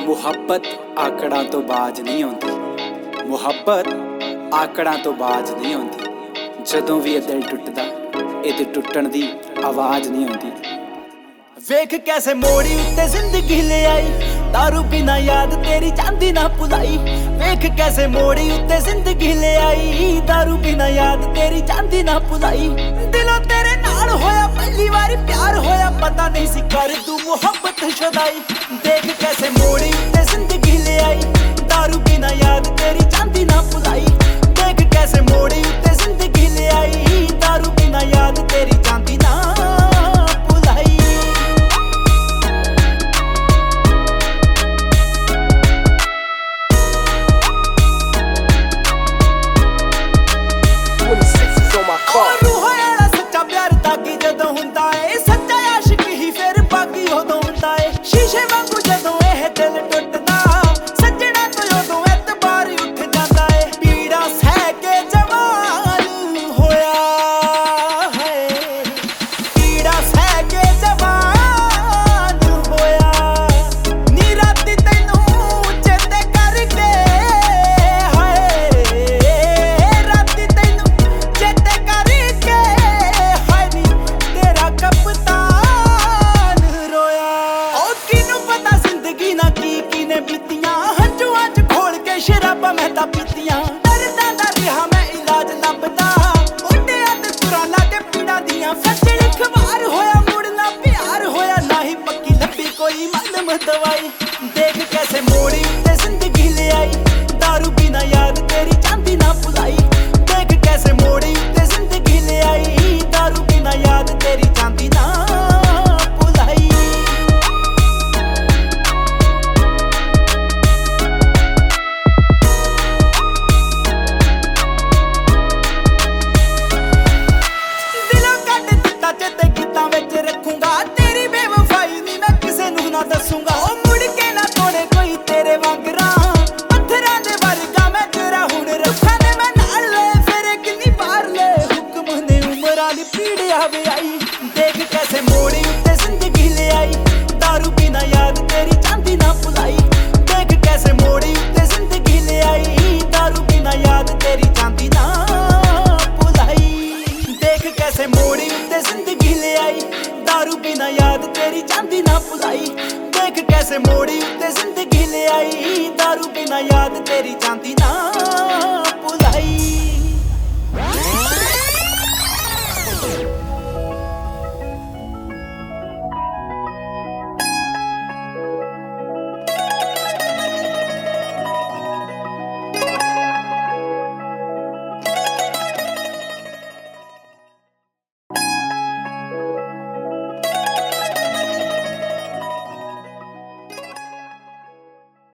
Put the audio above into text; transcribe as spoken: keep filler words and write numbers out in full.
ਮੁਹੱਬਤ ਆਕੜਾਂ ਤੋਂ ਬਾਜ ਨਹੀਂ ਆਉਂਦੀ, ਮੁਹੱਬਤ ਆਕੜਾਂ ਤੋਂ ਬਾਜ ਨਹੀਂ ਆਉਂਦੀ। ਜਦੋਂ ਵੀ ਇਹ ਦਿਲ ਟੁੱਟਦਾ ਇਹਦੇ ਟੁੱਟਣ ਦੀ ਆਵਾਜ਼ ਨਹੀਂ ਆਉਂਦੀ। ਵੇਖ ਕੈਸੇ ਮੋੜੀ ਉੱਤੇ ਜ਼ਿੰਦਗੀ ਲੈ ਆਈ, दारू बिना याद तेरी चांदी ना भुलाई। वेख कैसे मोड़ी उत्ते जिंदगी ले आई, दारू बिना याद तेरी चांदी ना भुलाई। दिलों तेरे नाल होया पहली बारी प्यार होया, पता नहीं सी कर तू मुहब्बत शुदाई। देख कैसे मोड़ी उत्ते जिंदगी ले आई, दारू बिना याद तेरी चांदी ना भुलाई। देख कैसे मोड़ी उत्ते जिंदगी ले आई, दारू बिना याद तेरी चांदी ना शीशे वांगू जदों एह दिल टुटदा, सजना तो उदों एतबार उठ जांदा है। पीड़ा सह के जवान होया है, पीड़ा सह के जवान होया। नी राती तैनू चेते करके हाय, राती तैनू चेते करके हाय नी तेरा कप्तान बीतियां हंजुआं च खोल के शराबां मैं तां पीतियां। दर्दां दा रिहा मैं इलाज लभदा, मुंडियां ते तुरां लागे पीड़ा दियां। सच्चे इखबार होया मुड़ना प्यार होया, ना ही पक्की लब्भी कोई मालूम दवाई। देख कैसे मोड़ी उत्ते जिंदगी ले आई, दारू बिना याद तेरी चांदी ना भुलाई। देख कैसे मोड़ी उत्ते जिंदगी ले आई, दारू बिना याद तेरी चांदी ना दसूंगा। ओ मुड़ के ना तोड़े कोई तेरे वांगरा, पत्थरां दे वर्गा मैं तेरा हुण रखा दे। मैं नाल ले फिर किन्नी बार ले, हुक्म ने उमरां दी पीड़िया वे आई। देख कैसे मोड़ी उत्ते जिंदगी ले आई, दारू बिना याद तेरी चांदी ना भुलाई। देख कैसे मोड़ी उत्ते जिंदगी ले आई, दारू बिना याद तेरी चांदी ना भुलाई। देख कैसे मोड़ी उत्ते जिंदगी ले आई, दारू बिना याद तेरी चांदी ना भुलाई। देख कैसे मोड़ी उत्ते जिंदगी ले आई, दारू बिना याद तेरी चांदी ना भुलाई।